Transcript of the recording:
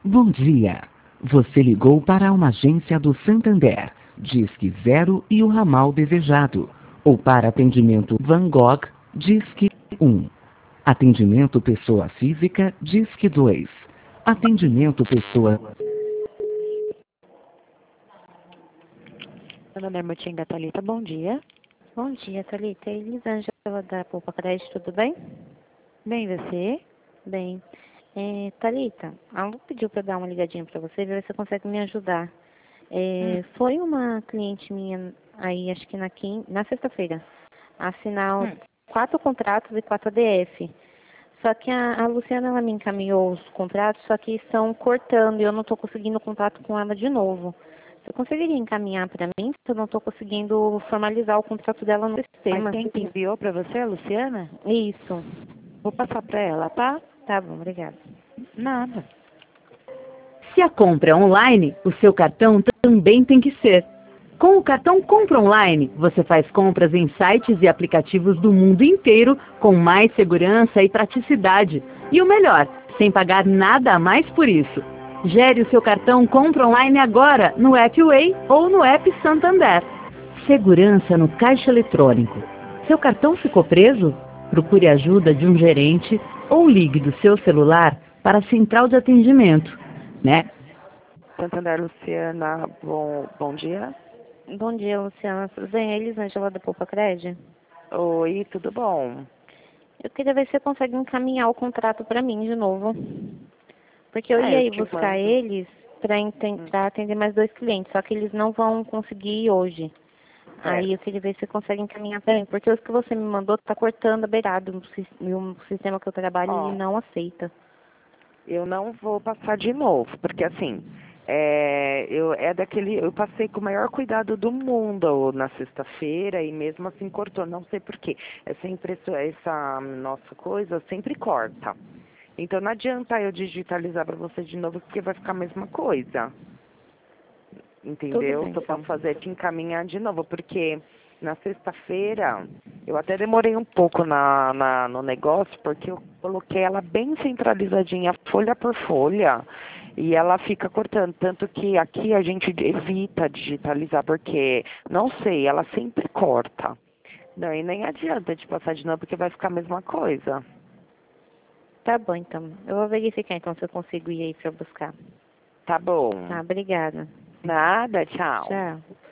Bom dia. Você ligou para uma agência do Santander, Disque 0 e o ramal desejado. Ou para atendimento Van Gogh, Disque 1. Atendimento pessoa física, Disque 2. Atendimento pessoa... Meu nome é Mutinga Thalita, bom dia. Bom dia, Thalita. Elisângela da Poupa Crédito, tudo bem? Bem, você? Bem. Thalita, a Lu pediu para dar uma ligadinha para você, ver se você consegue me ajudar. Foi uma cliente minha aí, acho que na sexta-feira, assinar 4 contratos e 4 ADF. Só que a Luciana, ela me encaminhou os contratos, só que estão cortando e eu não estou conseguindo contato com ela de novo. Você conseguiria encaminhar para mim? Se eu não estou conseguindo formalizar o contrato dela no sistema. Mas quem enviou para você, a Luciana? Isso. Vou passar para ela, tá? Tá bom, obrigada. Nada. Se a compra é online, o seu cartão também tem que ser. Com o cartão Compra Online, você faz compras em sites e aplicativos do mundo inteiro com mais segurança e praticidade. E o melhor, sem pagar nada a mais por isso. Gere o seu cartão Compra Online agora no app Way ou no app Santander. Segurança no caixa eletrônico. Seu cartão ficou preso? Procure a ajuda de um gerente ou ligue do seu celular para a central de atendimento, né? Santander, Luciana, bom dia. Bom dia, Luciana. Tudo bem? É Elisângela da Poupa Crédito? Oi, tudo bom? Eu queria ver se você consegue encaminhar o contrato para mim de novo. Porque eu ia ir buscar eles para atender mais 2 clientes, só que eles não vão conseguir ir hoje. Aí eu queria ver se você consegue encaminhar para mim, porque os que você me mandou tá cortando a beirada, e o sistema que eu trabalho ele não aceita. Eu não vou passar de novo, porque assim, eu passei com o maior cuidado do mundo na sexta-feira e mesmo assim cortou, não sei por quê. Essa nossa coisa sempre corta. Então não adianta eu digitalizar para você de novo, porque vai ficar a mesma coisa. Entendeu? Só posso fazer é te encaminhar de novo, porque na sexta-feira eu até demorei um pouco no negócio, porque eu coloquei ela bem centralizadinha, folha por folha, e ela fica cortando. Tanto que aqui a gente evita digitalizar, porque, não sei, ela sempre corta. Não, e nem adianta de passar de novo, porque vai ficar a mesma coisa. Tá bom, então. Eu vou verificar, então, se eu consigo ir aí para buscar. Tá bom. Tá, obrigada. Nada, tchau. Tchau.